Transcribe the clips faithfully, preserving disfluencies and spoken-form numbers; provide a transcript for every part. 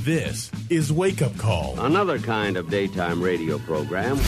This is Wake Up Call. Another kind of daytime radio program.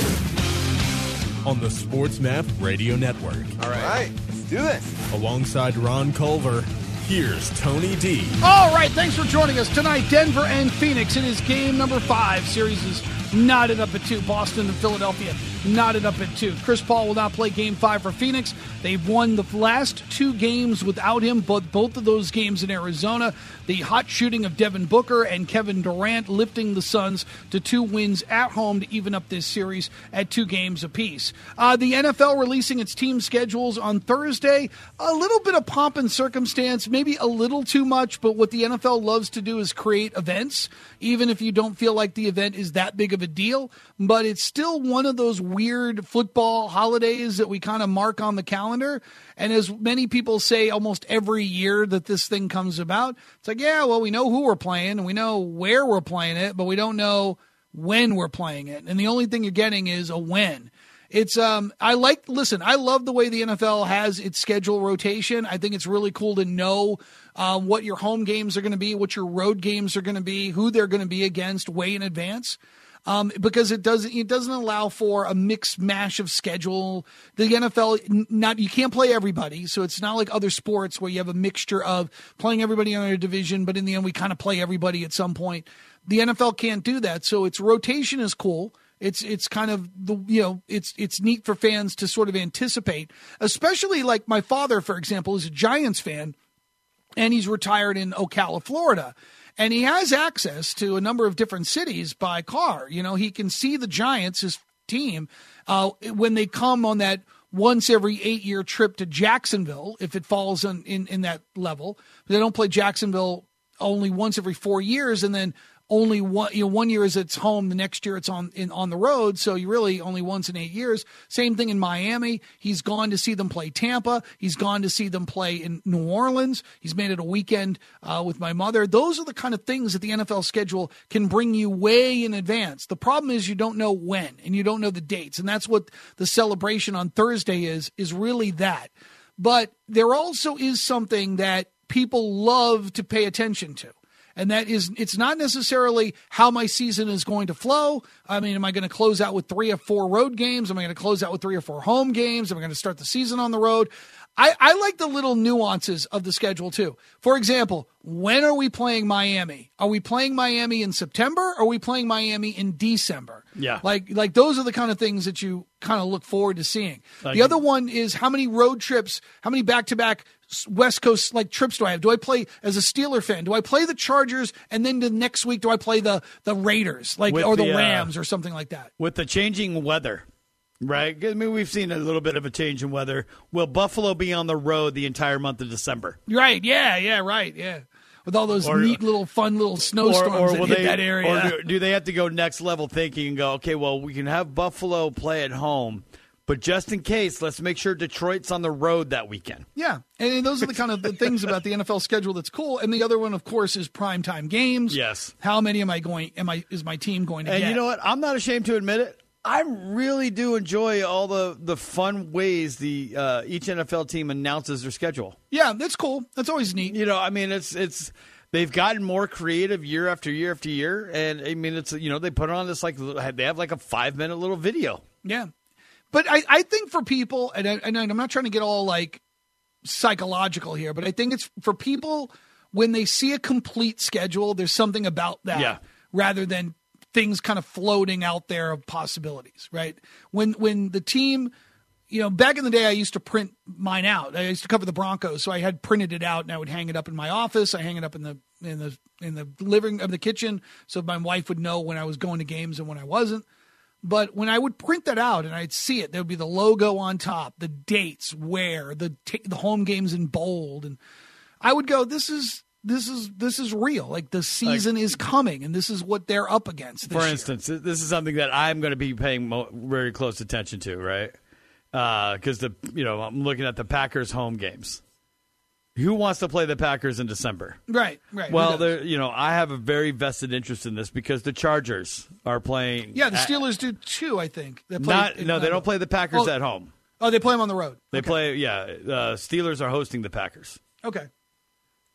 On the SportsMap Radio Network. All right. All right, let's do this. Alongside Ron Culver, here's Tony D. All right, thanks for joining us tonight. Denver and Phoenix. It is game number five. Series is knotted up at two. Boston and Philadelphia knotted up at two. Chris Paul will not play game five for Phoenix. They've won the last two games without him, but both of those games in Arizona. The hot shooting of Devin Booker and Kevin Durant lifting the Suns to two wins at home to even up this series at two games apiece. Uh, the N F L releasing its team schedules on Thursday. A little bit of pomp and circumstance, maybe a little too much, but what the N F L loves to do is create events, even if you don't feel like the event is that big of a deal. But it's still one of those weird football holidays that we kind of mark on the calendar. And as many people say almost every year that this thing comes about, it's like, yeah, well, we know who we're playing and we know where we're playing it, but we don't know when we're playing it. And the only thing you're getting is a when. It's, um, I like, listen, I love the way the N F L has its schedule rotation. I think it's really cool to know uh, what your home games are going to be, what your road games are going to be, who they're going to be against way in advance. Um, because it doesn't it doesn't allow for a mix mash of schedule. The N F L, not you can't play everybody, so it's not like other sports where you have a mixture of playing everybody in a division, but in the end we kind of play everybody at some point. The N F L can't do that, so its rotation is cool. It's it's kind of the you know it's it's neat for fans to sort of anticipate, especially like my father, for example, is a Giants fan, and he's retired in Ocala, Florida. And he has access to a number of different cities by car. You know, he can see the Giants, his team, uh, when they come on that once every eight-year trip to Jacksonville, if it falls in, in, in that level. They don't play Jacksonville only once every four years, and then only one, you know, one year is it's home, the next year it's on in, on the road, so you really only once in eight years. Same thing in Miami. He's gone to see them play Tampa. He's gone to see them play in New Orleans. He's made it a weekend uh, with my mother. Those are the kind of things that the N F L schedule can bring you way in advance. The problem is you don't know when, and you don't know the dates, and that's what the celebration on Thursday is, is really that. But there also is something that people love to pay attention to. And that is, it's not necessarily how my season is going to flow. I mean, am I going to close out with three or four road games? Am I going to close out with three or four home games? Am I going to start the season on the road? I, I like the little nuances of the schedule too. For example, when are we playing Miami? Are we playing Miami in September? Or are we playing Miami in December? Yeah. Like, like those are the kind of things that you kind of look forward to seeing. Like, the other one is how many road trips, how many back-to-back West Coast like trips do I have? Do I play as a Steeler fan? Do I play the Chargers and then the next week do I play the the Raiders like with or the, the Rams uh, or something like that? With the changing weather, right? I mean, we've seen a little bit of a change in weather. Will Buffalo be on the road the entire month of December? Right. Yeah. Yeah. Right. Yeah. With all those or, neat little fun little snowstorms or, or that will hit they, that area. Or do, do they have to go next level thinking and go, okay, well, we can have Buffalo play at home, but just in case, let's make sure Detroit's on the road that weekend. Yeah, and those are the kind of the things about the N F L schedule that's cool. And the other one, of course, is primetime games. Yes. How many am I going? Am I is my team going to and get? And you know what? I'm not ashamed to admit it. I really do enjoy all the, the fun ways the uh, each N F L team announces their schedule. Yeah, that's cool. That's always neat. You know, I mean, it's it's they've gotten more creative year after year after year, and I mean, it's you know they put on this like they have like a five minute little video. Yeah. But I, I think for people, and, I, and I'm not trying to get all like psychological here, but I think it's for people when they see a complete schedule, there's something about that yeah. rather than things kind of floating out there of possibilities, right? When when the team, you know, back in the day, I used to print mine out. I used to cover the Broncos, so I had printed it out, and I would hang it up in my office. I hang it up in the in the in the living of the kitchen, so my wife would know when I was going to games and when I wasn't. But when I would print that out and I'd see it, there would be the logo on top, the dates, where, the t- the home games in bold, and I would go, "This is this is this is real. Like the season like, is coming, and this is what they're up against." This for year. instance, this is something that I'm going to be paying mo- very close attention to, right? Because uh, the you know I'm looking at the Packers home games. Who wants to play the Packers in December? Right, right. Well, you know, I have a very vested interest in this because the Chargers are playing. Yeah, the Steelers at, do too, I think. They play not, no, they don't play the Packers oh, at home. Oh, they play them on the road. They okay. play, yeah. Uh, Steelers are hosting the Packers. Okay.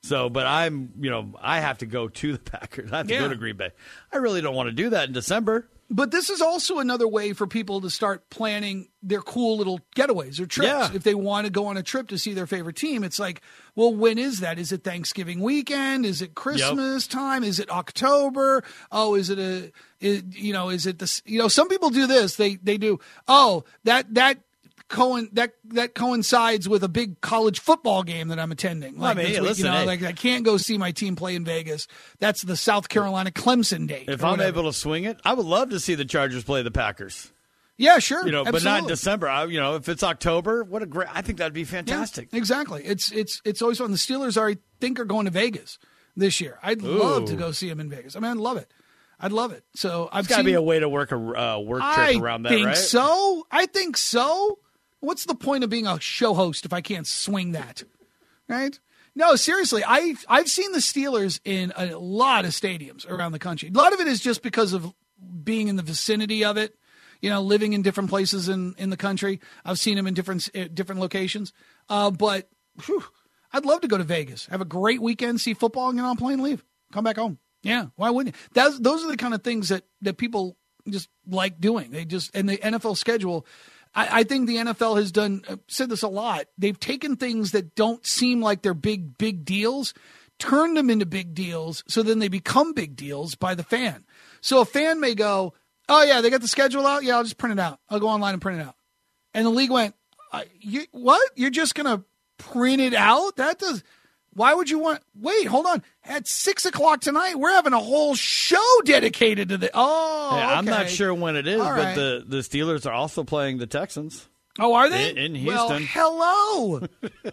So, but I'm, you know, I have to go to the Packers. I have to Yeah. go to Green Bay. I really don't want to do that in December. But this is also another way for people to start planning their cool little getaways or trips. Yeah. If they want to go on a trip to see their favorite team, it's like, well, when is that? Is it Thanksgiving weekend? Is it Christmas time? Is it October? Oh, is it a, is, you know, is it this, you know, some people do this. They, they do, oh, that, that, Cohen, that that coincides with a big college football game that I'm attending. Like I mean, this hey, week, listen, you know, hey. like I can't go see my team play in Vegas. That's the South Carolina Clemson date. If or I'm whatever. able to swing it, I would love to see the Chargers play the Packers. Yeah, sure. You know, absolutely. but not in December. I, you know, if it's October, what a great! I think that'd be fantastic. Yeah, exactly. It's it's it's always fun. The Steelers are, I think, are going to Vegas this year. I'd love to Ooh. go see them in Vegas. I mean, I'd love it. I'd love it. So I've There's got to seen, be a way to work a uh, work trip I around that, think right? so. I think so. What's the point of being a show host if I can't swing that? Right? No, seriously. I I've seen the Steelers in a lot of stadiums around the country. A lot of it is just because of being in the vicinity of it. You know, living in different places in, in the country. I've seen them in different uh, different locations. Uh, but whew, I'd love to go to Vegas, have a great weekend, see football, and get on a plane and leave. Come back home. Yeah, why wouldn't you? That's, those are the kind of things that, that people just like doing. They just, and the N F L schedule, I, I think the N F L has done, uh, said this a lot. They've taken things that don't seem like they're big, big deals, turned them into big deals, so then they become big deals by the fan. So a fan may go, oh, yeah, they got the schedule out? Yeah, I'll just print it out. I'll go online and print it out. And the league went, uh, you, what? You're just going to print it out? That does. Why would you want? Wait, hold on. At six o'clock tonight, we're having a whole show dedicated to the. Oh, Hey, I'm okay. not sure when it is, All but right. the, the Steelers are also playing the Texans. Oh, are they? in- in Well, Houston. hello.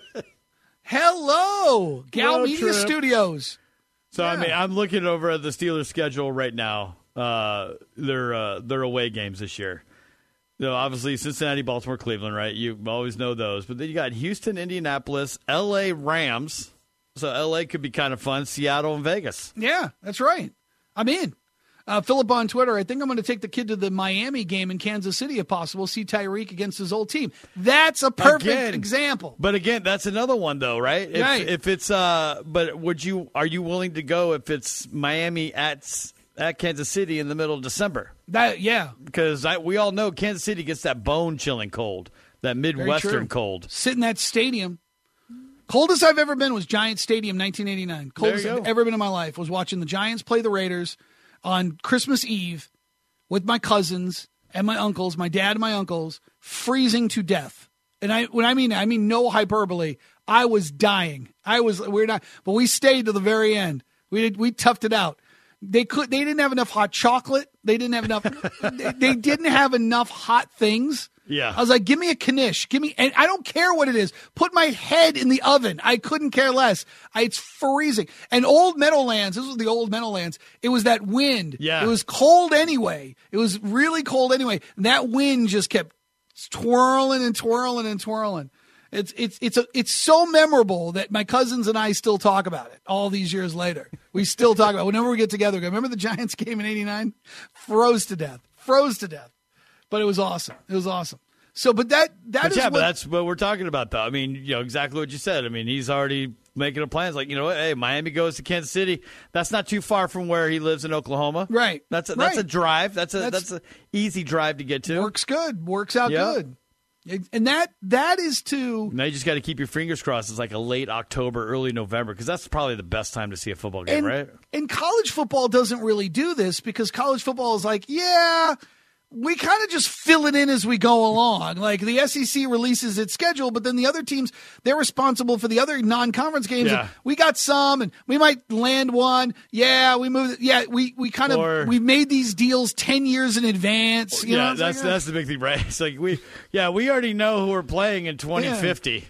Hello. Gal Road Media trip. Studios. So I Yeah. mean, I'm looking over at the Steelers' schedule right now. Uh, their uh, their away games this year. You know, obviously Cincinnati, Baltimore, Cleveland, right? You always know those. But then you got Houston, Indianapolis, L A Rams. So L A could be kind of fun. Seattle and Vegas. Yeah, that's right. I'm in. Uh, Philip on Twitter, I think I'm going to take the kid to the Miami game in Kansas City if possible, see Tyreek against his old team. That's a perfect Again. example. But again, that's another one though, right? If, Right. if it's uh, but would you are you willing to go if it's Miami at at Kansas City in the middle of December? That yeah, Because I, we all know Kansas City gets that bone chilling cold, that very true. Midwestern cold. Sit in that stadium. Coldest I've ever been was Giants Stadium, nineteen eighty-nine. Coldest There you I've go. ever been in my life was watching the Giants play the Raiders on Christmas Eve with my cousins and my uncles, my dad and my uncles, freezing to death. And I, when I mean, I mean no hyperbole. I was dying. I was, we're not, but we stayed to the very end. We did, we toughed it out. They could, they didn't have enough hot chocolate. They didn't have enough, they, they didn't have enough hot things. Yeah. I was like, give me a knish. Give me, and I don't care what it is. Put my head in the oven. I couldn't care less. I, it's freezing. And Old Meadowlands, this was the Old Meadowlands. It was that wind. Yeah. It was cold anyway. It was really cold anyway. And that wind just kept twirling and twirling and twirling. It's, it's, it's, a, it's so memorable that my cousins and I still talk about it all these years later. We still talk about it. Whenever we get together, we go, remember the Giants game in eighty-nine? Froze to death. Froze to death. But it was awesome. It was awesome. So, but that that But is yeah, what, but that's what we're talking about, though. I mean, you know, exactly what you said. I mean, he's already making a plan. It's like, you know what? Hey, Miami goes to Kansas City. That's not too far from where he lives in Oklahoma. Right. That's a, that's Right. a drive. That's a That's- that's, a easy drive to get to. works good. Works out Yeah. good. And that that is to Now you just got to keep your fingers crossed. It's like a late October, early November, because that's probably the best time to see a football game, and, right? and college football doesn't really do this because college football is like, yeah, we kind of just fill it in as we go along. Like the S E C releases its schedule, but then the other teams, they're responsible for the other non-conference games. Yeah. And we got some, and we might land one. Yeah, we moved. it. Yeah, we we kind Or- of we made these deals ten years in advance. You know, yeah, it's that's like, uh, that's the big thing, right? It's like we, yeah, we already know who we're playing in twenty fifty.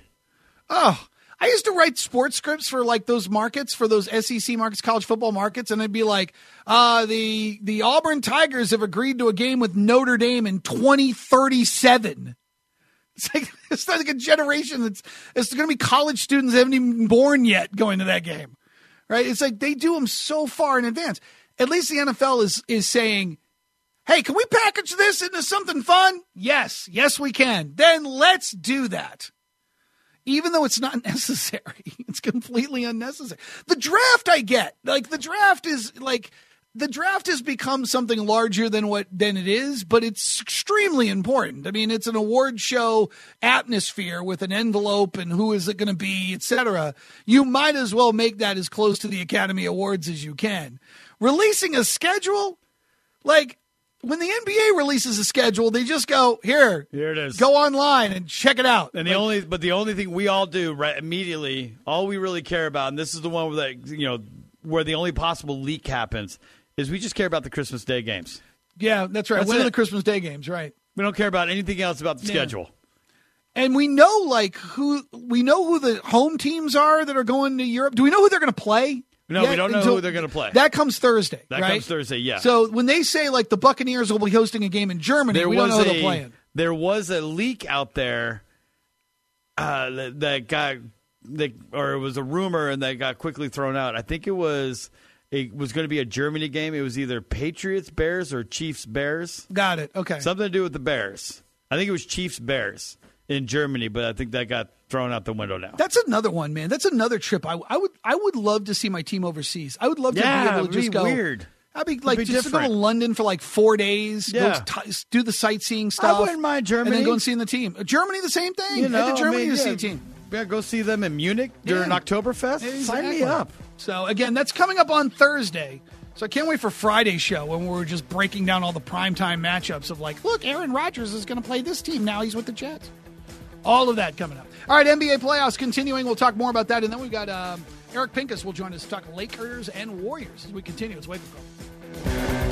Oh, I used to write sports scripts for like those markets, for those S E C markets, college football markets, and it'd be like, uh, the the Auburn Tigers have agreed to a game with Notre Dame in twenty thirty-seven. It's like it's like a generation that's it's going to be college students that haven't even born yet going to that game, right? It's like they do them so far in advance. At least the N F L is is saying, hey, can we package this into something fun? Yes, yes, we can. Then let's do that. even though it's not necessary. It's completely unnecessary. The draft I get. Like, the draft is, like, the draft has become something larger than what than it is, but it's extremely important. I mean, it's an award show atmosphere with an envelope and who is it going to be, et cetera. You might as well make that as close to the Academy Awards as you can. Releasing a schedule, like, when the N B A releases a schedule, they just go, here, here it is. Go online and check it out. And the like, only, but the only thing we all do right immediately, all we really care about, and this is the one where that, you know, where the only possible leak happens, is we just care about the Christmas Day games. Yeah, that's right. That's when it. are the Christmas Day games, right? We don't care about anything else about the yeah. schedule. And we know, like, who we know who the home teams are that are going to Europe. Do we know who they're going to play? No, yet? we don't know Until, who they're going to play. That comes Thursday, That right? comes Thursday, yeah. So when they say, like, the Buccaneers will be hosting a game in Germany, there we don't know a, who they're playing. There was a leak out there uh, that, that got, that, or it was a rumor and that got quickly thrown out. I think it was... It was going to be a Germany game. It was either Patriots Bears or Chiefs Bears. Got it. Okay. Something to do with the Bears. I think it was Chiefs Bears in Germany, but I think that got thrown out the window now. That's another one, man. That's another trip. I, I would I would love to see my team overseas. I would love to yeah, be able to it'd just be go. Weird. I'd be like be just to go to different. London for like four days. Yeah. Go t- do the sightseeing stuff. I wouldn't mind Germany. And then go and see the team. Germany, the same thing. You know, Head to Germany I mean, to yeah, see a team. Yeah, go see them in Munich during Yeah. Oktoberfest. Exactly. Sign me up. So, again, that's coming up on Thursday. So I can't wait for Friday's show when we're just breaking down all the primetime matchups of like, look, Aaron Rodgers is going to play this team. Now he's with the Jets. All of that coming up. All right, N B A playoffs continuing. We'll talk more about that. And then we've got um, Eric Pincus will join us to talk Lakers and Warriors as we continue. It's Wake Up Call.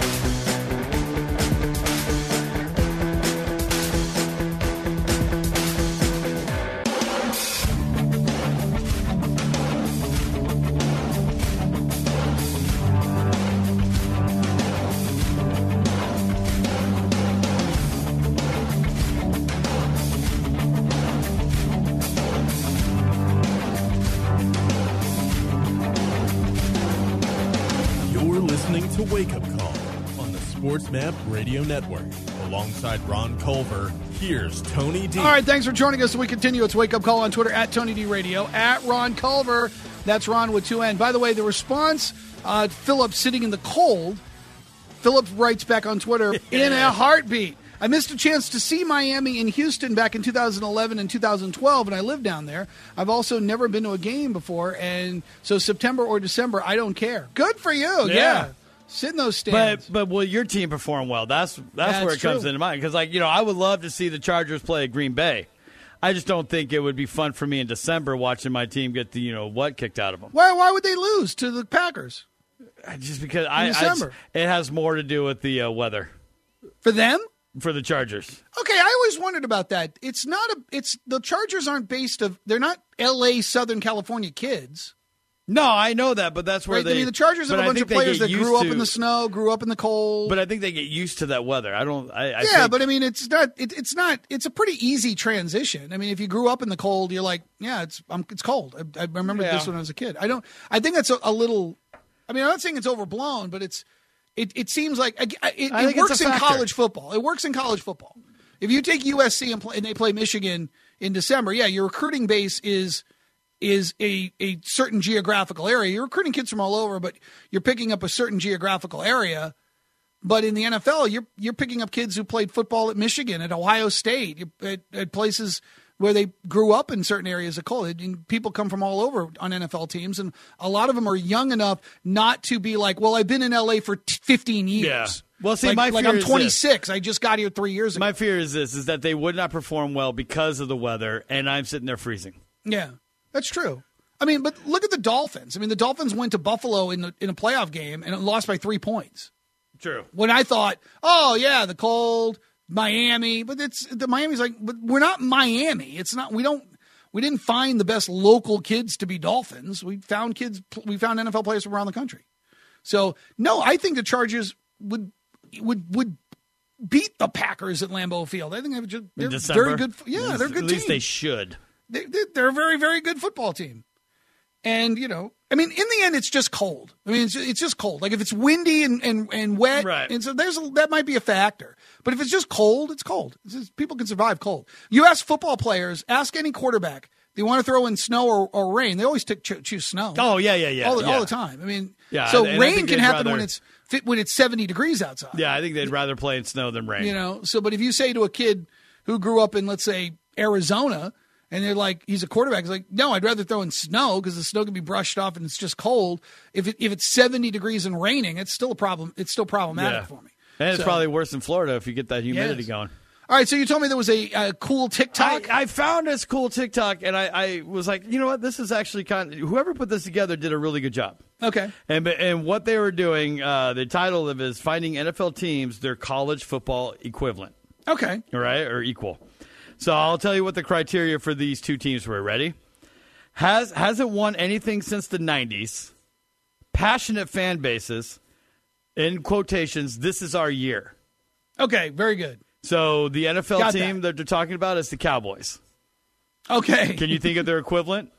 To Wake Up Call on the SportsMap Radio Network. Alongside Ron Culver, here's Tony D. All right, thanks for joining us. We continue. It's Wake Up Call on Twitter, at Tony D Radio, at Ron Culver. That's Ron with two N. By the way, the response, uh, Philip sitting in the cold, Philip writes back on Twitter, in a heartbeat. I missed a chance to see Miami and Houston back in two thousand eleven and two thousand twelve, and I lived down there. I've also never been to a game before, and so September or December, I don't care. Good for you. Yeah. yeah. Sit in those stands. But, but will your team perform well? That's that's, that's where it true. comes into mind. Because, like, you know, I would love to see the Chargers play at Green Bay. I just don't think it would be fun for me in December watching my team get the, you know, what kicked out of them. Why, why would they lose to the Packers? Just because I, December. I, it has more to do with the uh, weather. For them? For the Chargers. Okay, I always wondered about that. It's not a. It's the Chargers aren't based of. They're not L A Southern California kids. No, I know that, but that's where right? they. I mean, the Chargers have a bunch of players that grew up to, in the snow, grew up in the cold. But I think they get used to that weather. I don't. I, I yeah, think, but I mean, it's not. It, it's not. It's a pretty easy transition. I mean, if you grew up in the cold, you're like, yeah, it's um, it's cold. I, I remember yeah. this when I was a kid. I don't. I think that's a, a little. I mean, I'm not saying it's overblown, but it's. It, it seems like it, it, it works in college football. It works in college football. If you take U S C and, play, and they play Michigan in December, yeah, your recruiting base is is a, a certain geographical area. You're recruiting kids from all over, but you're picking up a certain geographical area. But in the N F L, you're you're picking up kids who played football at Michigan, at Ohio State, at, at places where they grew up in certain areas of college. And people come from all over on N F L teams, and a lot of them are young enough not to be like, well, I've been in L A for fifteen years. Yeah. Well, see, like, my like fear I'm is twenty-six. This. I just got here three years ago. My fear is this, is that they would not perform well because of the weather, and I'm sitting there freezing. Yeah, that's true. I mean, but look at the Dolphins. I mean, the Dolphins went to Buffalo in the, in a playoff game and lost by three points. True. When I thought, oh, yeah, the cold, Miami. But it's the Miami's like, but we're not Miami. It's not, we don't, we didn't find the best local kids to be Dolphins. We found kids, we found N F L players from around the country. So, no, I think the Chargers would, would, would beat the Packers at Lambeau Field. I think they're, just, they're very good. Yeah, they're a good team. At least team. they should. They, they're a very, very good football team. And, you know, I mean, in the end, it's just cold. I mean, it's, it's just cold. Like, if it's windy and, and, and wet, right. and so there's a, that might be a factor. But if it's just cold, it's cold. It's just, people can survive cold. You ask football players, ask any quarterback, They want to throw in snow or, or rain. They always t- choose snow. Oh yeah, yeah, yeah, all the, yeah. all the time. I mean, yeah, so and, and rain can happen rather, when it's when it's seventy degrees outside. Yeah, I think they'd rather play in snow than rain. You know, so but if you say to a kid who grew up in, let's say, Arizona, and they're like, he's a quarterback, he's like, no, I'd rather throw in snow because the snow can be brushed off and it's just cold. If it, if it's seventy degrees and raining, it's still a problem. It's still problematic yeah. for me. And it's so, probably worse in Florida if you get that humidity yes. going. All right, so you told me there was a, a cool TikTok. I, I found this cool TikTok, and I, I was like, you know what? This is actually kind of, whoever put this together did a really good job. Okay. And and what they were doing, uh, the title of it is Finding N F L Teams Their College Football Equivalent. Okay. All right, or equal. So I'll tell you what the criteria for these two teams were. Ready? Has, hasn't won anything since the nineties. Passionate fan bases. In quotations, this is our year. Okay, very good. So the N F L Got team that. that they're talking about is the Cowboys. Okay. Can you think of their equivalent?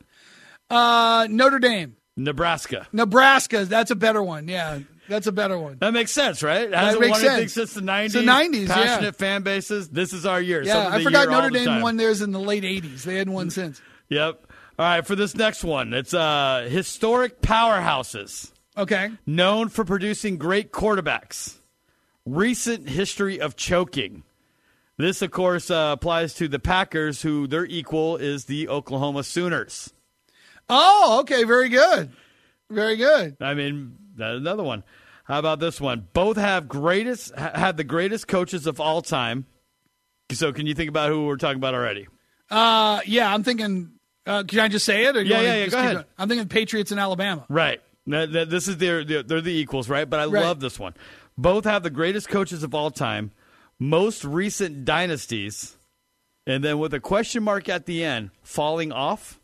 Uh, Notre Dame. Nebraska. Nebraska. That's a better one. Yeah, that's a better one. That makes sense, right? It hasn't makes won anything sense. since the nineties. It's the nineties, yeah. Passionate fan bases. This is our year. Yeah, Something I they forgot hear all Notre the Dame time. won theirs in the late eighties. They hadn't won since. Yep. All right, for this next one, it's uh, historic powerhouses Okay. known for producing great quarterbacks. Recent history of choking. This, of course, uh, applies to the Packers, who their equal is the Oklahoma Sooners. Oh, okay. Very good. Very good. I mean, that's another one. How about this one? Both have greatest ha- have the greatest coaches of all time. So, can you think about who we're talking about already? Uh, yeah, I'm thinking. Uh, can I just say it? Or you Yeah, wanna yeah, yeah, just go keep ahead. going? I'm thinking Patriots and Alabama. Right. That- that- This is their, their they're the equals, right? But I Right. love this one. Both have the greatest coaches of all time, most recent dynasties, and then with a question mark at the end, falling off.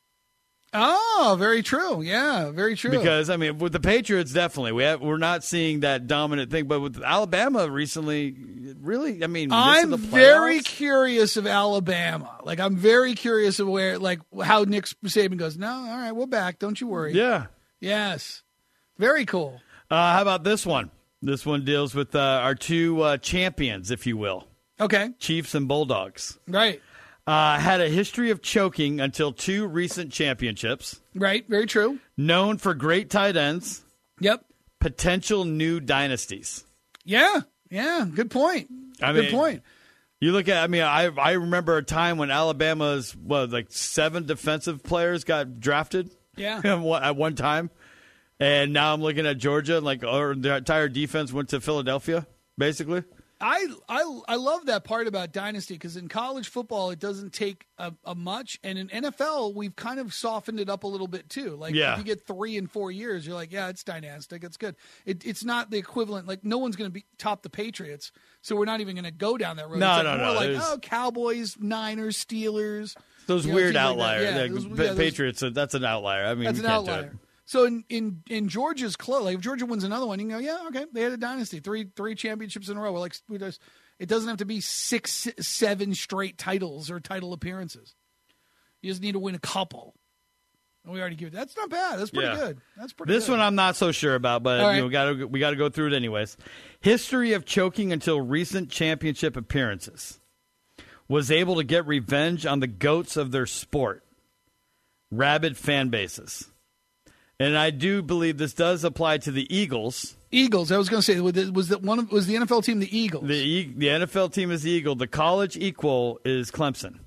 Oh, very true. Yeah, very true. Because I mean, with the Patriots, definitely we have, we're not seeing that dominant thing. But with Alabama recently, really, I mean, I'm missing the very playoffs. curious of Alabama. Like, I'm very curious of where, like, how Nick Saban goes. No, all right, we're back. Don't you worry. Yeah. Yes. Very cool. Uh, how about this one? This one deals with uh, our two uh, champions, if you will, Okay. Chiefs and Bulldogs. Right. Uh, had a history of choking until two recent championships. Right. Very true. Known for great tight ends, Yep. potential new dynasties. Yeah. Yeah. Good point. I Good mean, point. You look at, I mean, I I remember a time when Alabama's, what, like seven defensive players got drafted Yeah. at one- at one time. And now I'm looking at Georgia, and like our, their entire defense went to Philadelphia, basically. I, I, I love that part about Dynasty because in college football, it doesn't take a, a much. And in N F L, we've kind of softened it up a little bit too. Like Yeah. if you get three and four years, you're like, yeah, it's dynastic. It's good. It, it's not the equivalent. Like no one's going to be top the Patriots. So we're not even going to go down that road. No, it's like no, more no, like, there's- oh, Cowboys, Niners, Steelers. Those you know, weird teams like that. outliers. Yeah, Like, those- Pa- yeah, those- Patriots, uh, that's an outlier. I mean, That's we an can't do outlier. it. So in, in, in Georgia's close, like if Georgia wins another one, you can go, yeah, okay, they had a dynasty, three three championships in a row. We're like, we just, it doesn't have to be six, seven straight titles or title appearances. You just need to win a couple. And we already give it. That's not bad. That's pretty Yeah. good. That's pretty. This good. one I'm not so sure about, but All right. you know, gotta, we got to go through it anyways. History of choking until recent championship appearances. Was able to get revenge on the goats of their sport. Rabid fan bases. And I do believe this does apply to the Eagles. Eagles. I was going to say was the, was the one of, was the N F L team the Eagles? The e- the N F L team is the Eagle. The college equal is Clemson.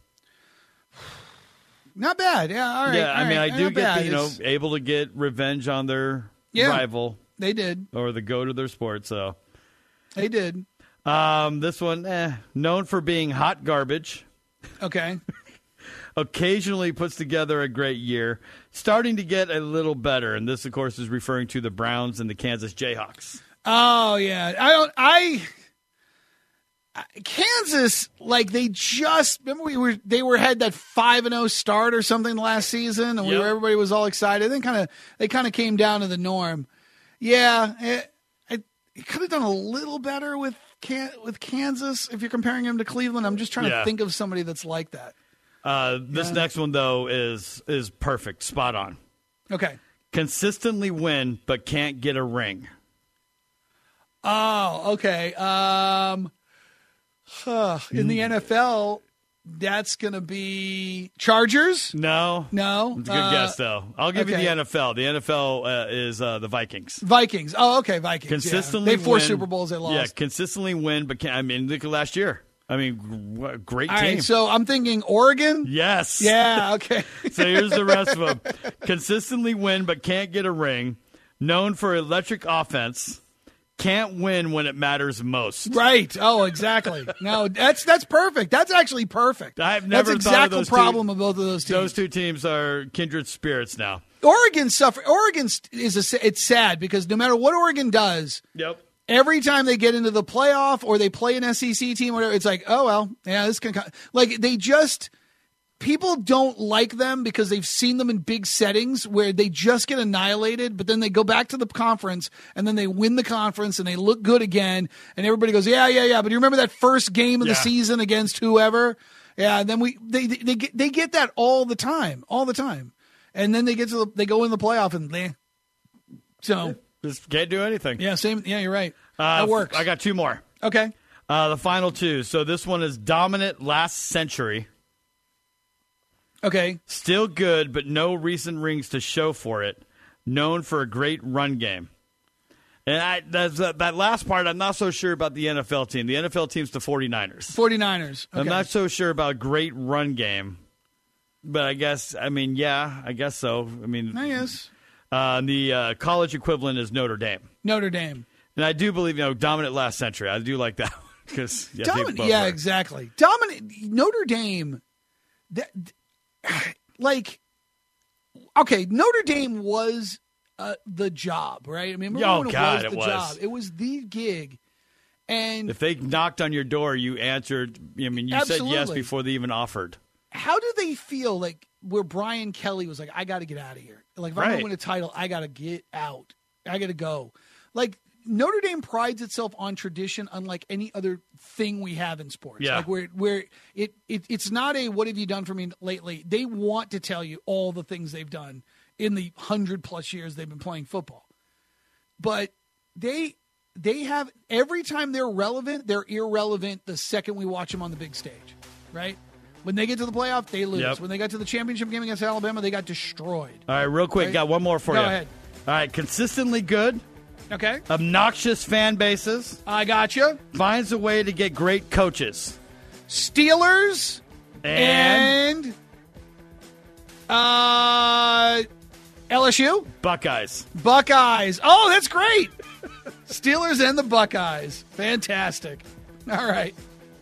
Not bad. Yeah. All right. yeah, I all mean, right. I do Not get bad. the, you know, It's- able to get revenge on their Yeah. rival they did. or the goat of their sport. So They did. um, this one, eh, known for being hot garbage. Okay. Occasionally puts together a great year, starting to get a little better. And this, of course, is referring to the Browns and the Kansas Jayhawks. Oh yeah, I don't. I Kansas, like they just remember we were they were had that five and zero start or something last season, and we Yep. were everybody was all excited. Then kind of they kind of came down to the norm. Yeah, it, it, it could have done a little better with Can, with Kansas if you're comparing him to Cleveland. I'm just trying Yeah. to think of somebody that's like that. Uh, this Yeah. next one, though, is is perfect, spot on. Okay. Consistently win, but can't get a ring. Oh, okay. Um, huh. In the N F L, That's going to be Chargers? No. No. It's a good uh, guess, though. I'll give okay. you the N F L. The N F L uh, is uh, the Vikings. Vikings. Oh, okay, Vikings. Consistently yeah. They four win. Super Bowls they lost. Yeah, consistently win, but can, I mean, look at last year. I mean, g- great All team. right, so I'm thinking Oregon? Yes. Yeah, okay. So here's the rest of them. Consistently win, but can't get a ring. Known for electric offense. Can't win when it matters most. Right. Oh, exactly. No, that's that's perfect. That's actually perfect. I've never that's thought exact of those problem two, of both of those teams. Those two teams are kindred spirits now. Oregon suffer. Oregon is a, it's sad because no matter what Oregon does, Yep. every time they get into the playoff or they play an S E C team, or whatever, it's like, oh well, yeah, this can like they just. People don't like them because they've seen them in big settings where they just get annihilated, but then they go back to the conference and then they win the conference and they look good again. And everybody goes, yeah, yeah, yeah. But you remember that first game of yeah. the season against whoever? Yeah. And then we, they, they, they get, they get that all the time, all the time. And then they get to the, they go in the playoff and they, so. Just can't do anything. Yeah. Same. Yeah, you're right. Uh, that works. I got two more. Okay. Uh, the final two. So this one is dominant last century. Okay. Still good, but no recent rings to show for it. Known for a great run game. And I, that's, uh, that last part, I'm not so sure about the N F L team. The N F L team's the 49ers. 49ers. Okay. I'm not so sure about a great run game. But I guess, I mean, yeah, I guess so. I mean, I guess. Uh, the uh, college equivalent is Notre Dame. Notre Dame. And I do believe, you know, dominant last century. I do like that because yeah, Domin- yeah, were. exactly. Dominant Notre Dame. That, like, okay, Notre Dame was uh, the job, right? I mean, remember oh, when it God, was it the was. job? It was the gig. And if they knocked on your door, you answered. I mean, you absolutely. said yes before they even offered. How do they feel like where Brian Kelly was like, I got to get out of here. Like, if right. I'm going to win a title, I got to get out. I got to go. Like, Notre Dame prides itself on tradition unlike any other thing we have in sports. Yeah. Like where where it, it it's not a what have you done for me lately? They want to tell you all the things they've done in the hundred plus years they've been playing football. But they they have every time they're relevant, they're irrelevant the second we watch them on the big stage. Right? When they get to the playoff, they lose. Yep. When they got to the championship game against Alabama, they got destroyed. All right, real quick, Right? got one more for Go you. ahead. All right, consistently good. Okay. Obnoxious fan bases. I got you. Finds a way to get great coaches. Steelers And, and uh, L S U? Buckeyes. Buckeyes. Oh, that's great. Steelers and the Buckeyes. Fantastic. All right.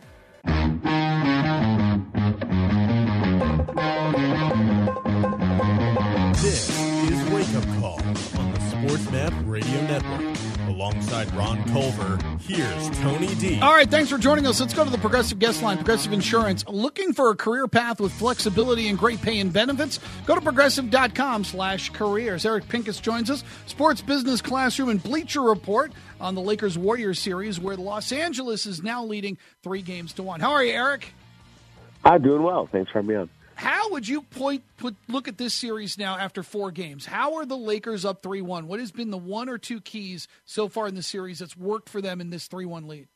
This is Wake Up Call on the Sports Map Radio Network. Alongside Ron Culver, here's Tony D. All right, thanks for joining us. Let's go to the Progressive Guest Line. Progressive Insurance. Looking for a career path with flexibility and great pay and benefits? Go to progressive.com slash careers. Eric Pincus joins us. Sports Business Classroom and Bleacher Report on the Lakers-Warriors series, where Los Angeles is now leading three games to one. How are you, Eric? I'm doing well. Thanks for having me on. How would you point put look at this series now after four games? How are the Lakers up three one? What has been the one or two keys so far in the series that's worked for them in this three one lead?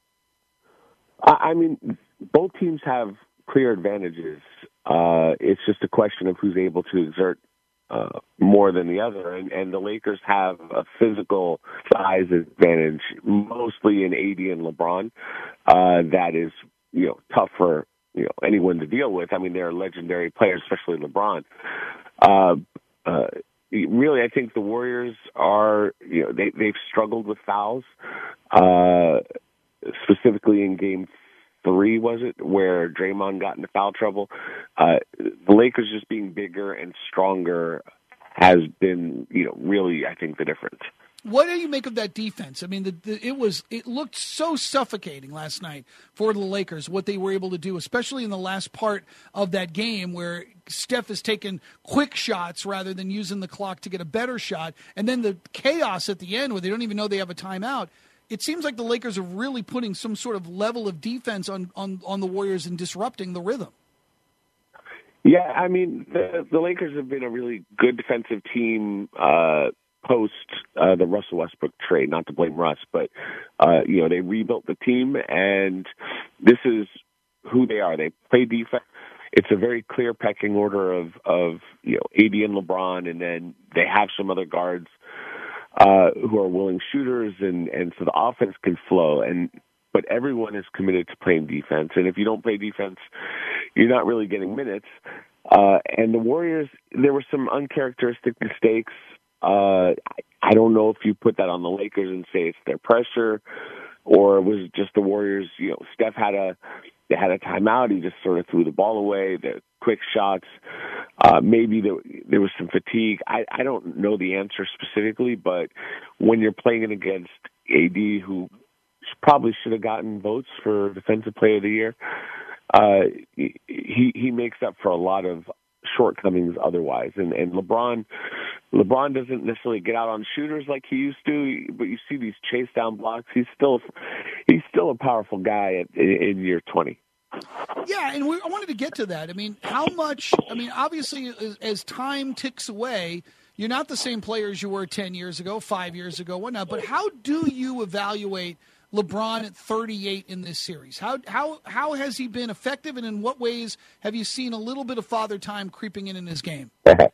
I mean, both teams have clear advantages. Uh, it's just a question of who's able to exert uh, more than the other. And, and the Lakers have a physical size advantage, mostly in A D and LeBron, uh, that is, you know, tough for you know anyone to deal with. I mean, they're legendary players, especially LeBron. Uh, uh, really, I think the Warriors are, you know, they, they've struggled with fouls, uh, specifically in game three, was it, where Draymond got into foul trouble. Uh, the Lakers just being bigger and stronger has been, you know, really, I think, the difference. What do you make of that defense? I mean, the, the, it was it looked so suffocating last night for the Lakers, what they were able to do, especially in the last part of that game where Steph has taken quick shots rather than using the clock to get a better shot. And then the chaos at the end where they don't even know they have a timeout. It seems like the Lakers are really putting some sort of level of defense on, on, on the Warriors and disrupting the rhythm. Yeah, I mean, the, the Lakers have been a really good defensive team uh, post uh, the Russell Westbrook trade. Not to blame Russ, but, uh, you know, they rebuilt the team, and this is who they are. They play defense. It's a very clear pecking order of, of you know, A D and LeBron, and then they have some other guards uh, who are willing shooters, and, and so the offense can flow. And but everyone is committed to playing defense, and if you don't play defense, you're not really getting minutes. Uh, and the Warriors, there were some uncharacteristic mistakes. Uh, I don't know if you put that on the Lakers and say it's their pressure, or was it just the Warriors? You know, Steph had a they had a timeout. He just sort of threw the ball away. The quick shots. Uh, maybe there, there was some fatigue. I, I don't know the answer specifically, but when you're playing it against A D, who probably should have gotten votes for Defensive Player of the Year, uh, he he makes up for a lot of shortcomings otherwise. And and LeBron LeBron doesn't necessarily get out on shooters like he used to, but you see these chase down blocks. He's still he's still a powerful guy at, in, in year twenty. Yeah, and we, I wanted to get to that. I mean, how much? I mean, obviously, as, as time ticks away, you're not the same player as you were ten years ago, five years ago, whatnot. But how do you evaluate LeBron at thirty-eight in this series? How how how has he been effective, and in what ways have you seen a little bit of father time creeping in in his game?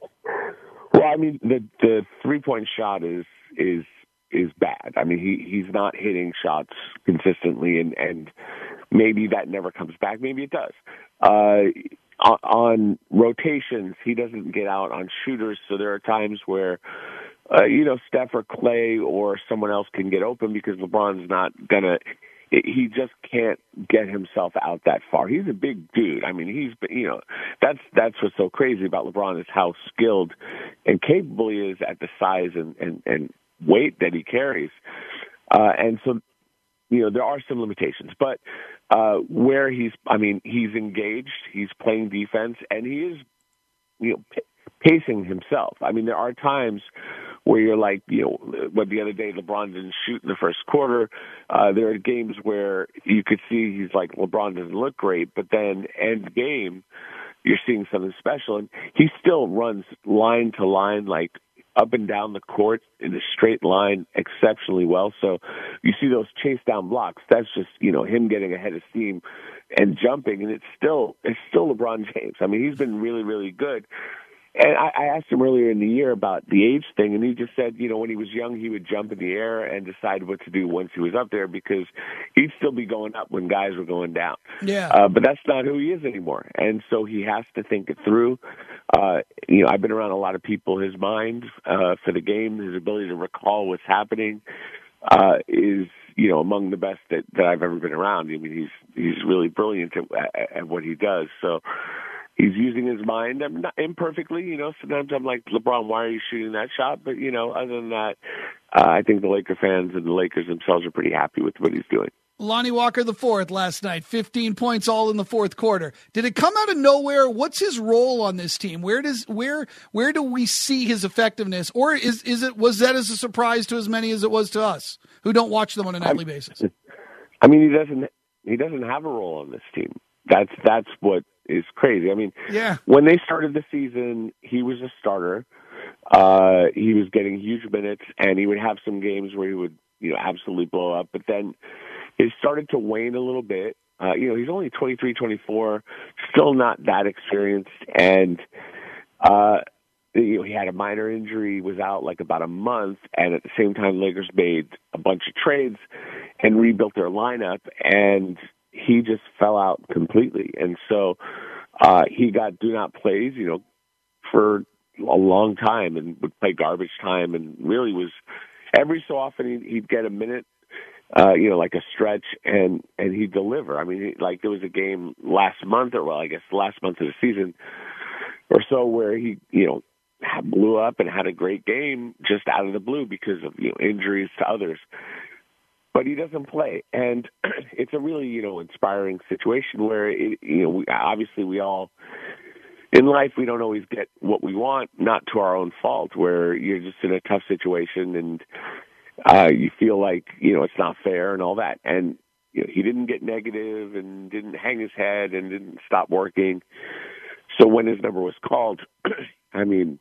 Well, I mean, the the three point shot is is is bad. I mean, he he's not hitting shots consistently, and and maybe that never comes back. Maybe it does. Uh, on, on rotations, he doesn't get out on shooters, so there are times where, Uh, you know, Steph or Clay or someone else can get open because LeBron's not gonna. He just can't get himself out that far. He's a big dude. I mean, he's you know, that's that's what's so crazy about LeBron is how skilled and capable he is at the size and and, and weight that he carries. Uh, and so, you know, there are some limitations, but uh, where he's, I mean, he's engaged. He's playing defense, and he is, you know, pacing himself. I mean, there are times where you're like, you know, what the other day LeBron didn't shoot in the first quarter. Uh, there are games where you could see he's like, LeBron doesn't look great, but then end game, you're seeing something special. And he still runs line to line, like up and down the court in a straight line exceptionally well. So you see those chase down blocks. That's just, you know, him getting ahead of steam and jumping. And it's still, it's still LeBron James. I mean, he's been really, really good. And I, I asked him earlier in the year about the age thing, and he just said, you know, when he was young, he would jump in the air and decide what to do once he was up there because he'd still be going up when guys were going down. Yeah. Uh, but that's not who he is anymore. And so he has to think it through. Uh, you know, I've been around a lot of people. His mind uh, for the game, his ability to recall what's happening uh, is, you know, among the best that, that I've ever been around. I mean, he's he's really brilliant at, at, at what he does. So he's using his mind not imperfectly. You know, sometimes I'm like, LeBron, why are you shooting that shot? But, you know, other than that, uh, I think the Laker fans and the Lakers themselves are pretty happy with what he's doing. Lonnie Walker the fourth last night, fifteen points all in the fourth quarter. Did it come out of nowhere? What's his role on this team? Where does where where do we see his effectiveness? Or is is it was that as a surprise to as many as it was to us who don't watch them on a nightly basis? I mean, he doesn't he doesn't have a role on this team. That's that's what is crazy. I mean, yeah. When they started the season, he was a starter. Uh, he was getting huge minutes, and he would have some games where he would, you know, absolutely blow up. But then it started to wane a little bit. Uh, you know, he's only twenty-three, twenty-four, still not that experienced. And, uh, you know, he had a minor injury, was out like about a month. And at the same time, Lakers made a bunch of trades and rebuilt their lineup. And he just fell out completely. And so uh, he got do not plays, you know, for a long time and would play garbage time and really was every so often he'd, he'd get a minute. Uh, you know, like a stretch, and, and he'd deliver. I mean, he, like there was a game last month, or well, I guess last month of the season or so, where he, you know, blew up and had a great game just out of the blue because of, you know, injuries to others. But he doesn't play, and it's a really, you know, inspiring situation where, it, you know, we, obviously we all, in life, we don't always get what we want, not to our own fault, where you're just in a tough situation and Uh, you feel like, you know, it's not fair and all that. And, you know, he didn't get negative and didn't hang his head and didn't stop working. So when his number was called, I mean,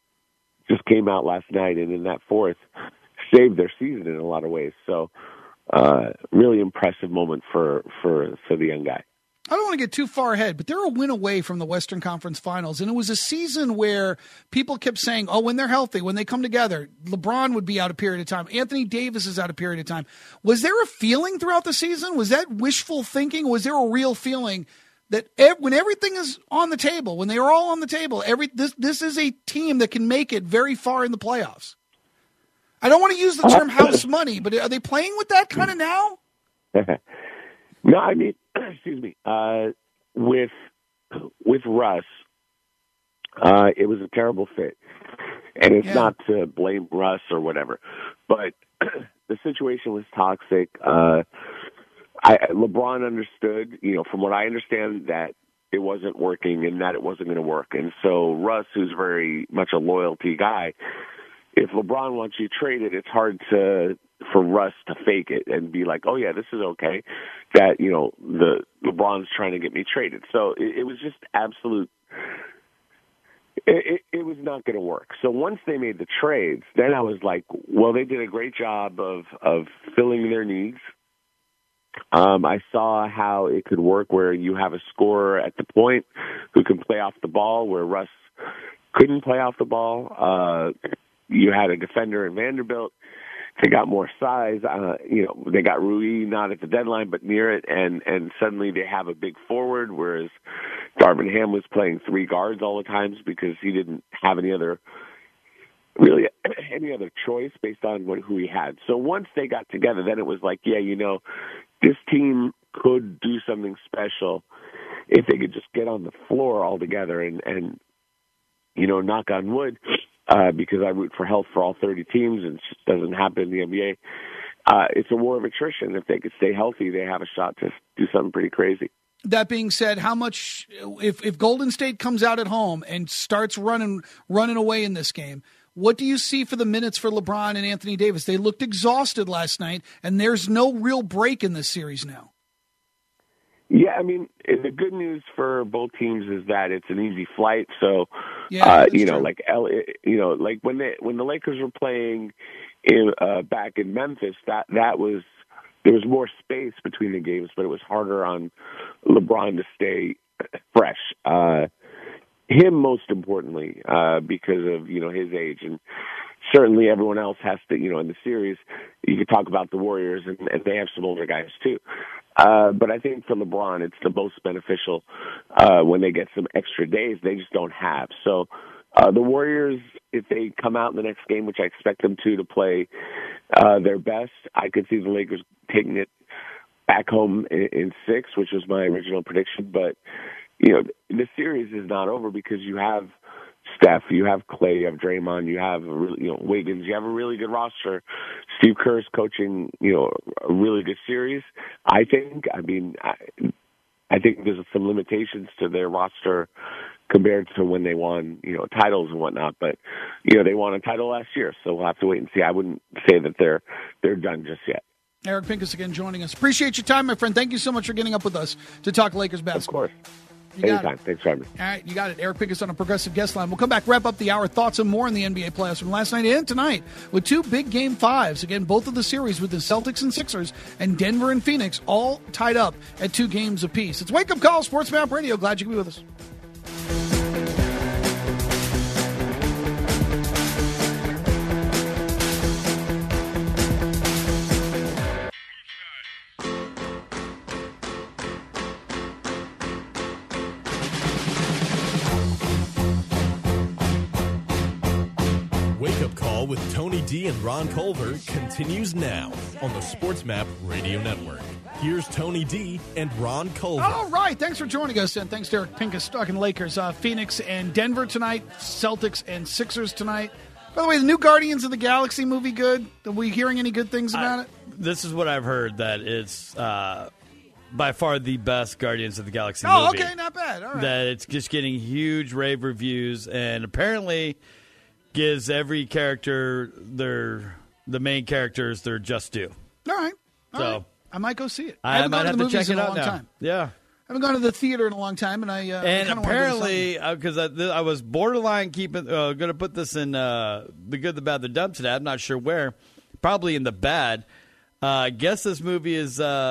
just came out last night and in that fourth saved their season in a lot of ways. So uh, really impressive moment for, for, for the young guy. I don't want to get too far ahead, but they're a win away from the Western Conference Finals. And it was a season where people kept saying, oh, when they're healthy, when they come together, LeBron would be out a period of time. Anthony Davis is out a period of time. Was there a feeling throughout the season? Was that wishful thinking? Was there a real feeling that ev- when everything is on the table, when they are all on the table, every this this is a team that can make it very far in the playoffs? I don't want to use the term house money, but are they playing with that kind of now? No, I mean, excuse me. Uh, with with Russ, uh, it was a terrible fit, and it's Yeah. not to blame Russ or whatever, but the situation was toxic. Uh, I, LeBron understood, you know, from what I understand, that it wasn't working and that it wasn't going to work, and so Russ, who's very much a loyalty guy, if LeBron wants you traded, it's hard to for Russ to fake it and be like, oh, yeah, this is okay, that, you know, the LeBron's trying to get me traded. So it, it was just absolute it, it, it was not going to work. So once they made the trades, then I was like, well, they did a great job of, of filling their needs. Um, I saw how it could work where you have a scorer at the point who can play off the ball where Russ couldn't play off the ball. Uh, you had a defender in Vanderbilt. They got more size. Uh, you know, they got Rui not at the deadline, but near it, and, and suddenly they have a big forward, whereas Darvin Ham was playing three guards all the times because he didn't have any other really any other choice based on what, who he had. So once they got together, then it was like, yeah, you know, this team could do something special if they could just get on the floor all together and, and you know, knock on wood. Uh, because I root for health for all thirty teams, and it just doesn't happen in the N B A. Uh, it's a war of attrition. If they could stay healthy, they have a shot to do something pretty crazy. That being said, how much if, if Golden State comes out at home and starts running running away in this game, what do you see for the minutes for LeBron and Anthony Davis? They looked exhausted last night, and there's no real break in this series now. Yeah, I mean, the good news for both teams is that it's an easy flight. So, yeah, uh, you know, true. like L, you know, like when they when the Lakers were playing in uh, back in Memphis, that that was there was more space between the games, but it was harder on LeBron to stay fresh. Uh, him most importantly, uh, because of you know his age, and certainly everyone else has to. You know, in the series, you could talk about the Warriors, and, and they have some older guys too. Uh, but I think for LeBron, it's the most beneficial uh, when they get some extra days they just don't have. So uh, the Warriors, if they come out in the next game, which I expect them to, to play uh, their best, I could see the Lakers taking it back home in, in six, which was my original prediction. But, you know, the series is not over because you have Steph, you have Clay, you have Draymond, you have you know Wiggins, you have a really good roster. Steve Kerr's coaching, you know, a really good series. I think. I mean, I, I think there's some limitations to their roster compared to when they won, you know, titles and whatnot. But you know, they won a title last year, so we'll have to wait and see. I wouldn't say that they're they're done just yet. Eric Pincus again joining us. Appreciate your time, my friend. Thank you so much for getting up with us to talk Lakers basketball. Of course. You got Anytime. it. Thanks for having me. All right, you got it. Eric Pincus on a Progressive Guest Line. We'll come back, wrap up the hour, thoughts and more in the N B A playoffs from last night and tonight with two big game fives. Again, both of the series with the Celtics and Sixers and Denver and Phoenix all tied up at two games apiece. It's Wake Up Call, Sports Map Radio. Glad you can be with us. With Tony D and Ron Culver continues now on the Sports Map Radio Network. Here's Tony D and Ron Culver. All right, thanks for joining us, and thanks to Eric Pincus talking Lakers. Uh, Phoenix and Denver tonight, Celtics and Sixers tonight. By the way, the new Guardians of the Galaxy movie good? Are we hearing any good things about I, it? This is what I've heard, that it's uh, by far the best Guardians of the Galaxy oh, movie. Oh, okay, not bad. All right. That it's just getting huge rave reviews, and apparently gives every character their the main characters their just due. All right. All so right. I might go see it. I, I haven't might gone to have the to check movies it in a out long now. time. Yeah. I haven't gone to the theater in a long time, and I uh, and I apparently because I, I was borderline keeping uh, going to put this in uh, the good, the bad, the dumb today. I'm not sure where. Probably in the bad. Uh, I guess this movie is uh,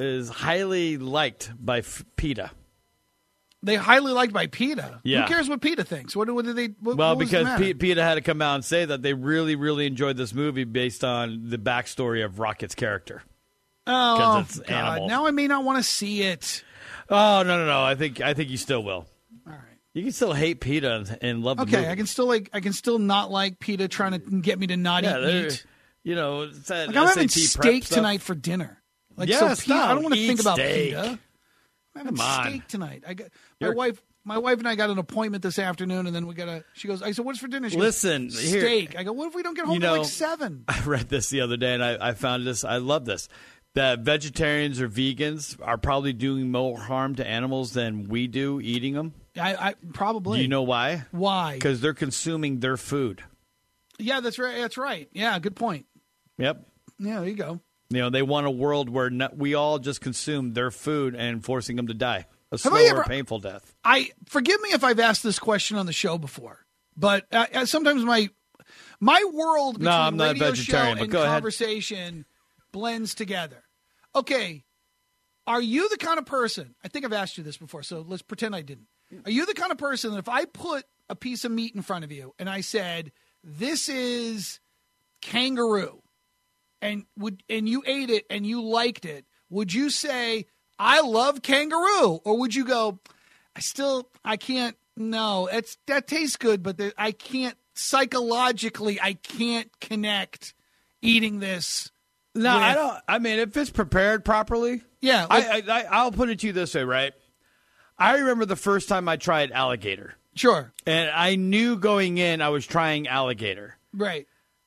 is highly liked by F- PETA. They highly liked by PETA. Yeah. Who cares what PETA thinks? What, what did they? What, well, what was the because matter? P- PETA had to come out and say that they really, really enjoyed this movie based on the backstory of Rocket's character. Oh, it's God. animal. Now I may not want to see it. Oh no, no, no! I think I think you still will. All right. You can still hate PETA and, and love the Okay, movie. I can still like. I can still not like PETA trying to get me to not Yeah, eat they're- meat. You know, it's that Like I'm having S A T prep steak stuff. tonight for dinner. Like Yeah, so, PETA, I don't want to eat think about steak. PETA. I'm having Come on. steak tonight. I got my You're- wife. My wife and I got an appointment this afternoon, and then we got a. She goes. I said, "What's for dinner?" She Listen, goes, here- steak. I go. What if we don't get home You till know, like seven? I read this the other day, and I, I found this. I love this. That vegetarians or vegans are probably doing more harm to animals than we do eating them. I, I probably. Do you know why? why? Because they're consuming their food. Yeah, that's right. That's right. Yeah, good point. Yep. Yeah, there you go. You know, they want a world where not, we all just consume their food and forcing them to die. A slow I or ever- painful death. I forgive me if I've asked this question on the show before, but uh, uh, sometimes my my world between No, I'm not radio vegetarian, show but and go ahead. conversation blends together. Okay, are you the kind of person? I think I've asked you this before, so let's pretend I didn't. Are you the kind of person that if I put a piece of meat in front of you and I said, "This is kangaroo," and would and you ate it and you liked it, would you say, "I love kangaroo," or would you go, "I still I can't no, it's that tastes good, but the, I can't psychologically I can't connect eating this." No, with- I don't. I mean, if it's prepared properly, Yeah, like- I, I, I, I'll put it to you this way, right? I remember the first time I tried alligator, Sure, and I knew going in I was trying alligator, right.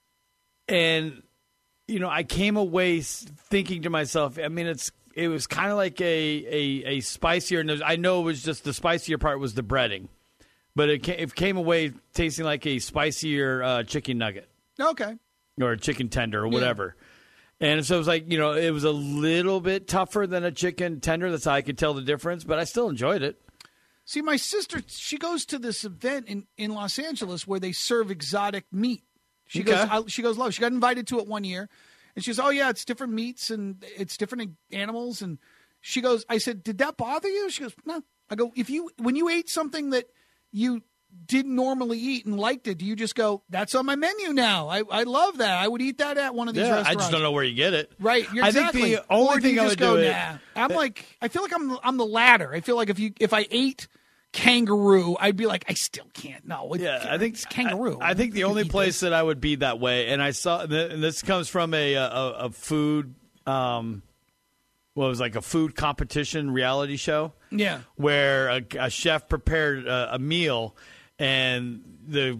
and you know, I came away s- thinking to myself, I mean, it's it was kind of like a a, a spicier. And I know it was just the spicier part was the breading, but it came, it came away tasting like a spicier uh, chicken nugget Okay. or a chicken tender or whatever. And so it was like, you know, it was a little bit tougher than a chicken tender. That's how I could tell the difference, but I still enjoyed it. See, my sister, she goes to this event in, in Los Angeles where they serve exotic meat. She Okay. goes, I, she goes, love. She got invited to it one year, and she goes, "Oh yeah, it's different meats and it's different animals." And she goes, "I said, did that bother you?" She goes, "No." I go, "If you when you ate something that you didn't normally eat and liked it, do you just go, that's on my menu now? I, I love that. I would eat that at one of these Yeah, I restaurants." just don't know where you get it. Right, you're I exactly. think the only or do thing you I just would go, do it. nah. I'm like, I feel like I'm I'm the latter. I feel like if you if I ate kangaroo, I'd be like, I still can't. No, it, Yeah, I think it's kangaroo. I, I think the I only could eat place this. that I would be that way, and I saw, and this comes from a a, a food, um, what was like a food competition reality show. Yeah. where a, a chef prepared a, a meal, and the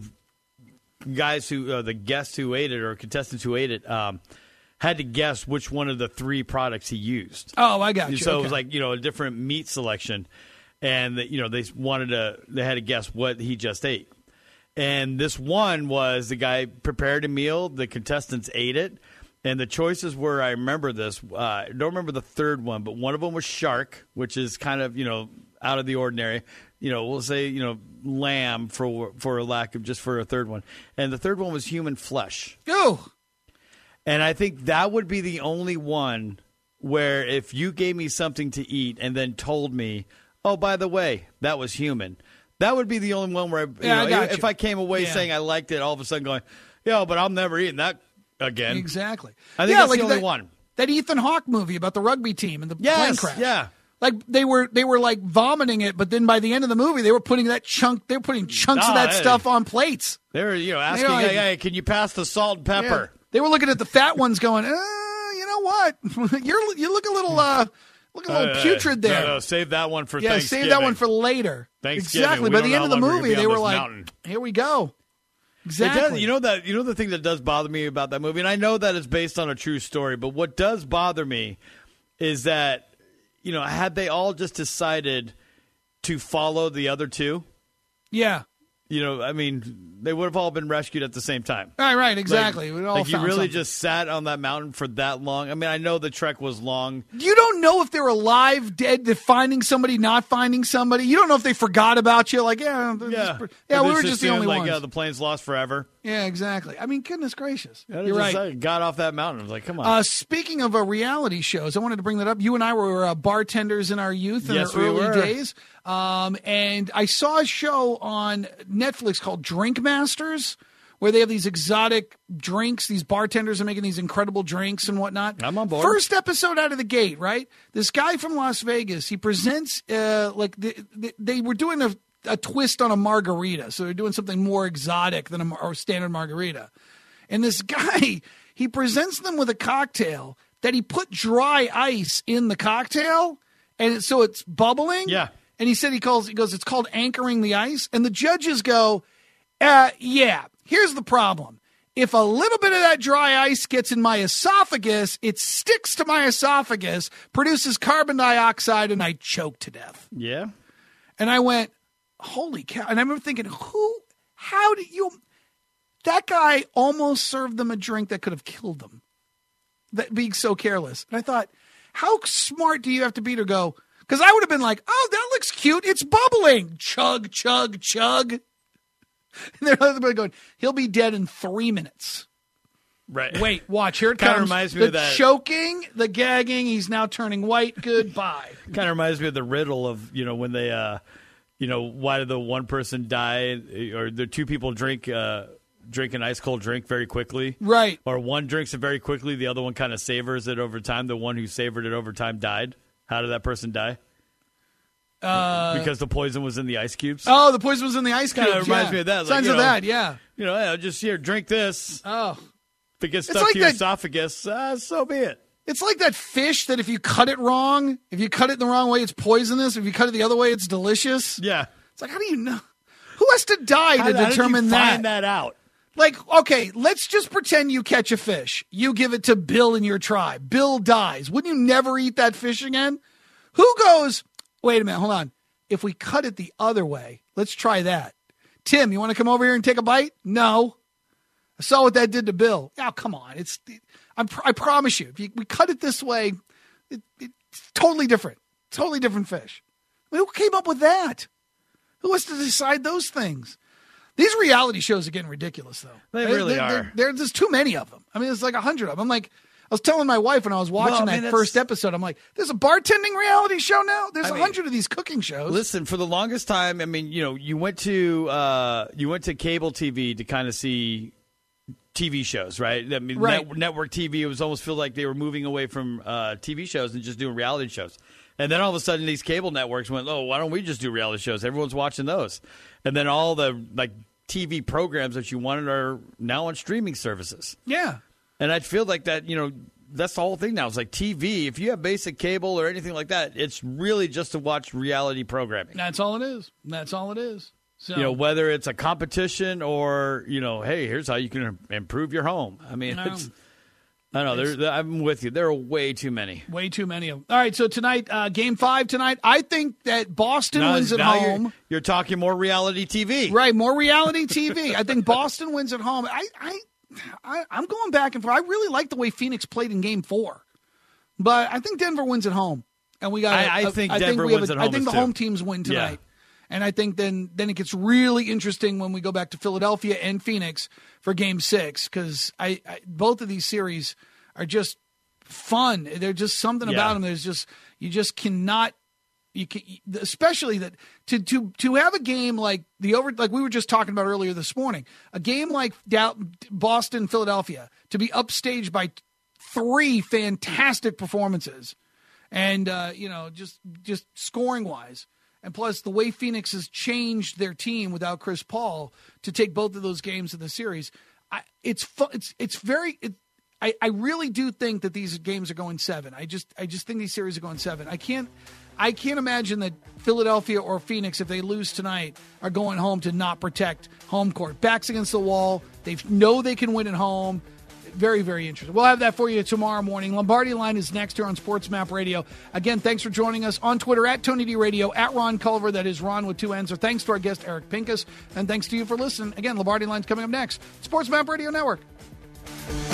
guys who, uh, the guests who ate it or contestants who ate it, um, had to guess which one of the three products he used. Oh, I got you. So okay. it was like, you know, a different meat selection, and you know they wanted to, they had to guess what he just ate. And this one was the guy prepared a meal, the contestants ate it, and the choices were, I remember this, uh, I don't remember the third one, but one of them was shark, which is kind of, you know, out of the ordinary. You know, we'll say, you know, lamb for for a lack of, just for a third one. And the third one was human flesh. Oh, And I think that would be the only one where if you gave me something to eat and then told me, oh, by the way, that was human, that would be the only one where, I, you Yeah, I know, got if you. I came away Yeah. saying I liked it, all of a sudden going, yeah, but I'm never eating that again. exactly. I think yeah, that's like the only that, one. That Ethan Hawke movie about the rugby team and the plane Yes, crash. yeah. Like they were they were like vomiting it, but then by the end of the movie, they were putting that chunk. They were putting chunks Oh, of that hey. stuff on plates. They were, you know, asking, like- hey, hey, can you pass the salt and pepper? Yeah. They were looking at the fat ones, going, uh, "You know what? You're you look a little uh, look a little Uh, putrid there." No, no, save that one for yeah, Thanksgiving. save that one for later. Thanksgiving. Exactly. We By don't the end know of the how long we're movie, gonna be they on were this like, mountain. "Here we go." It Exactly. does, you know that you know the thing that does bother me about that movie, and I know that it's based on a true story, but what does bother me is that, you know, had they all just decided to follow the other two, Yeah. you know, I mean, they would have all been rescued at the same time. Right. Right. Exactly. Like, we all like you found really something. just sat on that mountain for that long. I mean, I know the trek was long. You don't know if they're alive, dead, they're finding somebody, not finding somebody. You don't know if they forgot about you. Like, yeah, Yeah, yeah, Or we they were just the assumed, only like, ones. Yeah, the plane's lost forever. Yeah, exactly. I mean, goodness gracious. I You're just, right. I got off that mountain. I was like, come on. Uh, speaking of uh, reality shows, I wanted to bring that up. You and I were uh, bartenders in our youth in Yes, our we early were. days. Um, and I saw a show on Netflix called Drink Masters, where they have these exotic drinks. These bartenders are making these incredible drinks and whatnot. I'm on board. First episode out of the gate, right? This guy from Las Vegas, he presents, uh, like, the, the, they were doing a, a twist on a margarita. So they're doing something more exotic than a mar- or standard margarita. And this guy, he presents them with a cocktail that he put dry ice in the cocktail, and it, so it's bubbling. Yeah. And he said he calls, he goes, it's called anchoring the ice. And the judges go, uh, yeah, here's the problem. If a little bit of that dry ice gets in my esophagus, it sticks to my esophagus, produces carbon dioxide, and I choke to death. Yeah. And I went, holy cow. And I remember thinking, who, how did you, that guy almost served them a drink that could have killed them, that being so careless. And I thought, how smart do you have to be to go, because I would have been like, oh, that looks cute. It's bubbling. Chug, chug, chug. And they're going, he'll be dead in three minutes. Right. Wait, watch. Here it Kinda comes. reminds me the of that- choking, the gagging. He's now turning white. Goodbye. Kind of reminds me of the riddle of, you know, when they, uh, you know, why did the one person die, or the two people drink uh, drink an ice cold drink very quickly, Right. or one drinks it very quickly, the other one kind of savors it over time. The one who savored it over time died. How did that person die? Uh, because the poison was in the ice cubes. oh, the poison was in the ice cubes. Kinda reminds yeah. me of that. Like, Signs you of know, that, yeah. You know, yeah, just here, drink this. Oh. If it gets It's stuck like to your that- esophagus, uh, so be it. It's like that fish that if you cut it wrong, if you cut it the wrong way, it's poisonous. If you cut it the other way, it's delicious. Yeah. It's like, how do you know? Who has to die to How, how did determine you that? find that out? Like, okay, let's just pretend you catch a fish. You give it to Bill in your tribe. Bill dies. Wouldn't you never eat that fish again? Who goes, wait a minute, hold on. If we cut it the other way, let's try that. Tim, you want to come over here and take a bite? No. I saw what that did to Bill. Oh, come on. It's, I'm, I promise you, if you, we cut it this way, it, it's totally different. Totally different fish. I mean, who came up with that? Who has to decide those things? These reality shows are getting ridiculous, though. They There- really there- are. there- there- there's too many of them. I mean, there's like a hundred of them. I'm like, I was telling my wife when I was watching Well, I mean, that that's- first episode, I'm like, there's a bartending reality show now? There's a I mean, hundred of these cooking shows. Listen, for the longest time, I mean, you know, you went to uh, you went to cable T V to kind of see T V shows, right? I mean, Right. net- network T V, it was almost feel like they were moving away from uh, T V shows and just doing reality shows. And then all of a sudden, these cable networks went, "Oh, why don't we just do reality shows? Everyone's watching those." And then all the like T V programs that you wanted are now on streaming services. Yeah. And I feel like that, you know, that's the whole thing now. It's like T V. If you have basic cable or anything like that, it's really just to watch reality programming. That's all it is. That's all it is. So, You know, whether it's a competition or, you know, hey, here's how you can improve your home. I mean, No. it's, I don't know. There, I'm with you. There are way too many. way too many of them. All right, so tonight, uh, game five tonight, I think that Boston Now- wins at now home. You're, you're talking more reality T V. Right, more reality T V. I think Boston wins at home. I, I, I, I'm going back and forth. I really like the way Phoenix played in Game Four, but I think Denver wins at home, and we got. I- I think Denver we have wins a- at I home think as the too. home teams win tonight, Yeah. and I think then then it gets really interesting when we go back to Philadelphia and Phoenix for Game Six, because I, I both of these series are just fun. There's just something Yeah. about them. There's just you just cannot. You can, especially that to to to have a game like the over like we were just talking about earlier this morning, a game like Dow, Boston, Philadelphia, to be upstaged by three fantastic performances, and uh, you know just just scoring wise, and plus the way Phoenix has changed their team without Chris Paul to take both of those games in the series, I, it's fu- it's it's very. It, I, I really do think that these games are going seven. I just I just think these series are going seven. I can't I can't imagine that Philadelphia or Phoenix, if they lose tonight, are going home to not protect home court. Backs against the wall. They know they can win at home. Very, very interesting. We'll have that for you tomorrow morning. Lombardi Line is next here on Sports Map Radio. Again, thanks for joining us on Twitter at Tony D Radio, at Ron Culver. That is Ron with two N's. Or thanks to our guest, Eric Pincus. And thanks to you for listening. Again, Lombardi Line's coming up next. Sports Map Radio Network.